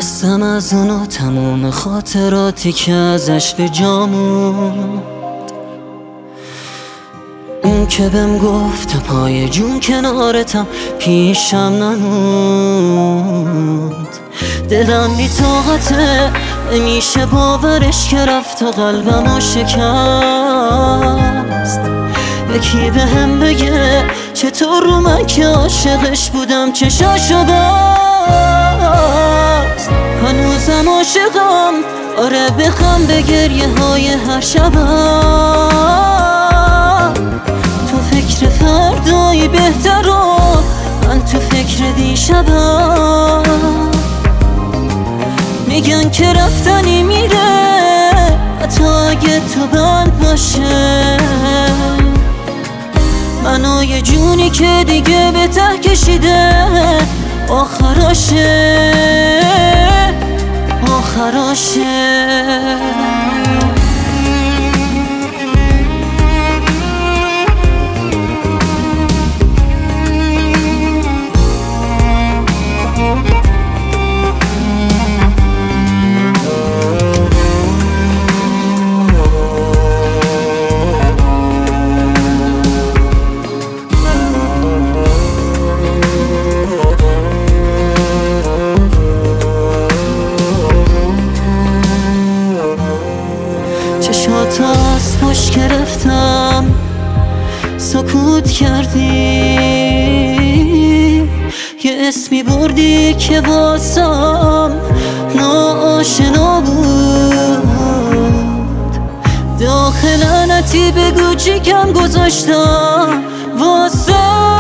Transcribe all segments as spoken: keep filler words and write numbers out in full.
خستم از اونو تمام خاطراتی که ازش به جا موند. اون که بهم گفت پای جون کنارتم پیشم نموند. دلم بی طاقته نمیشه باورش که رفت و قلبمو شکست. یکی به هم بگه چطور رو من که عاشقش بودم چشاشو بست. هنوزم عاشقم، آره بخم به گریه های هر شبم. تو فکر فردایی بهتر و من تو فکر دیشبم. میگن که رفتنی میره حتی اگه تو بند باشه. منو یه جونی که دیگه به ته کشیده آخراشه آخراشه. چشات از پشت گرفتم سکوت کردی. یه اسمی بردی که واسم ناآشنا بود. داخل لعنتی بگو چی کم گذاشتم واسط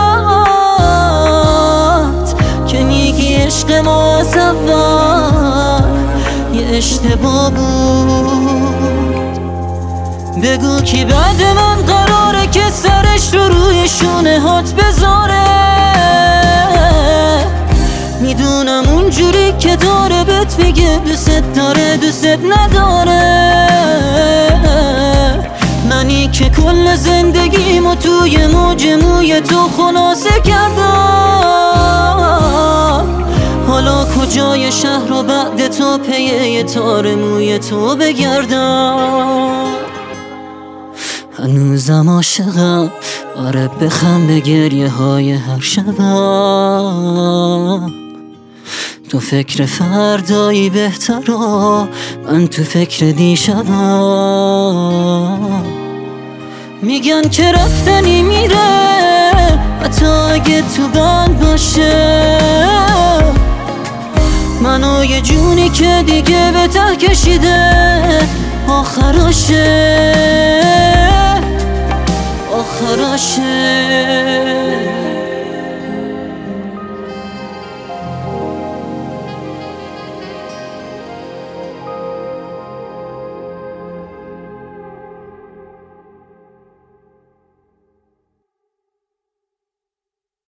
که میگی عشق ما از اول یه اشتباه بود. بگو کی بعد من قراره که سرش رو روی شونه هات بذاره. میدونم اونجوری که داره بهت میگه دوست داره دوست نداره. منی که کل زندگیمو توی موج موی تو خلاصه کردم. حالا کجای شهر رو بعد تو پی یه تار موی تو بگردم. هنوزم عاشقم، آره بخم به گریه های هر شبم. تو فکر فردایی بهتر و من تو فکر دیشبم. میگن که رفتنی میره حتی اگه تو بند باشه. منو یه جونی که دیگه به ته کشیده آخراشه آخراشه.